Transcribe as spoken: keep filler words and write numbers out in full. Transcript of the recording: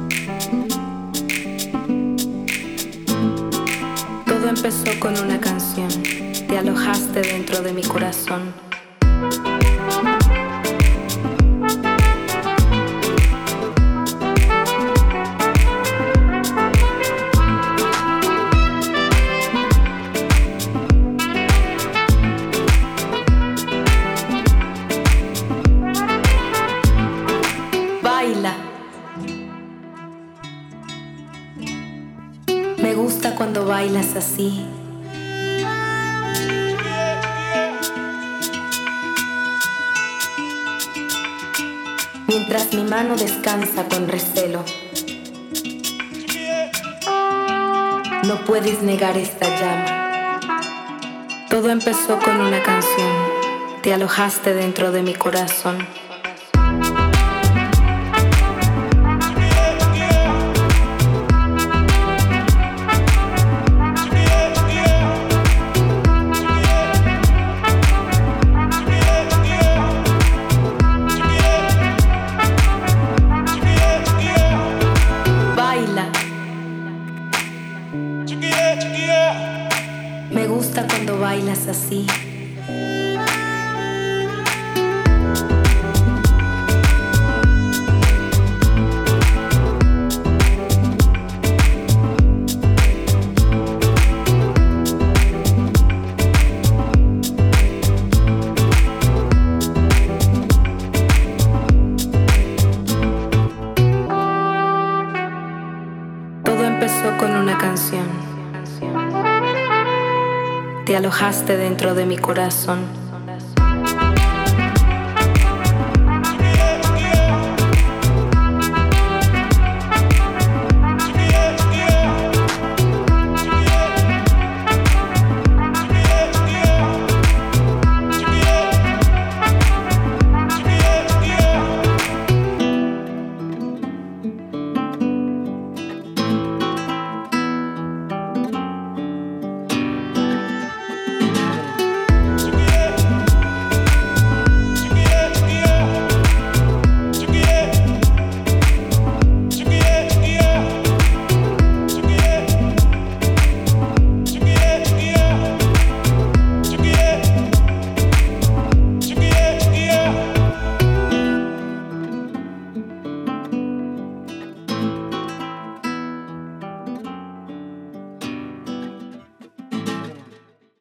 Todo empezó con una canción. Te alojaste dentro de mi corazón. Baila. Me gusta cuando bailas así. Mientras mi mano descansa con recelo. No puedes negar esta llama. Todo empezó con una canción. Te alojaste dentro de mi corazón. Me gusta cuando bailas así. Todo empezó con una canción. Te alojaste dentro de mi corazón.